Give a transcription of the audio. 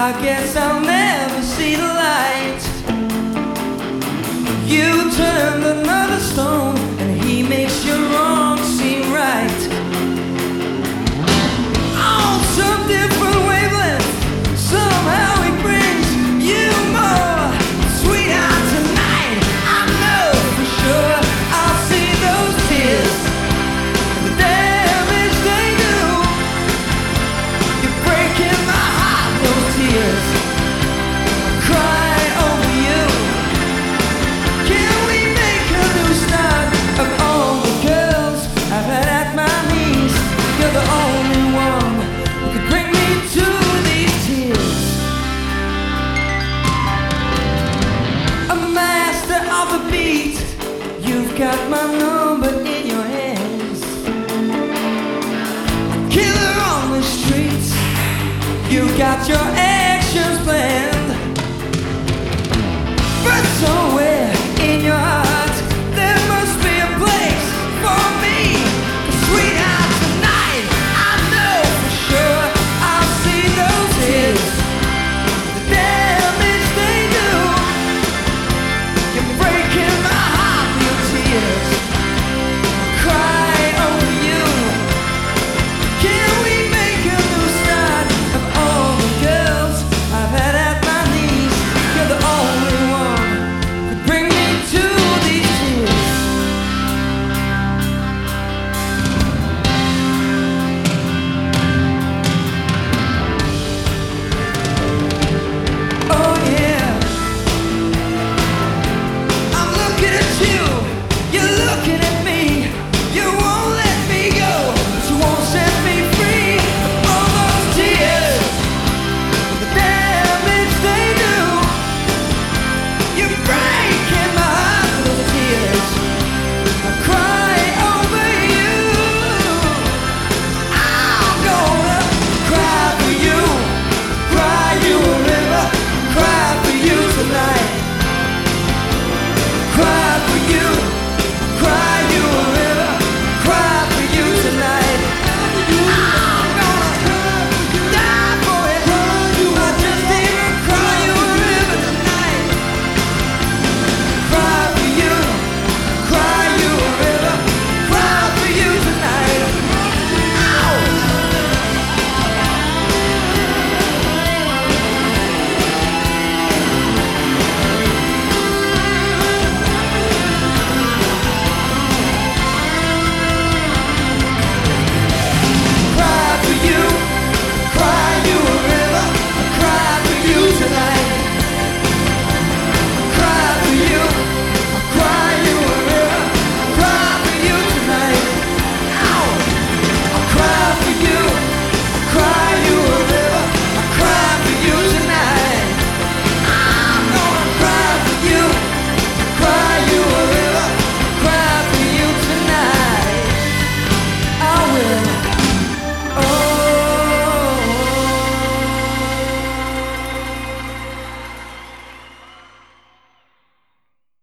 I guess I'll never see the light. You turned another stone, and he makes your wrong seem right. On some different wavelength, somehow he brings you more. Sweetheart, tonight I know for sure I'll see those tears, the damage they do. You're breaking my heart, those tears. I cry over you. Can we make a new start? Of all the girls I've had at my knees, you're the only one who could bring me to these tears. A master of the beat, you've got my number in your hands. A killer on the streets, you got your actions planned.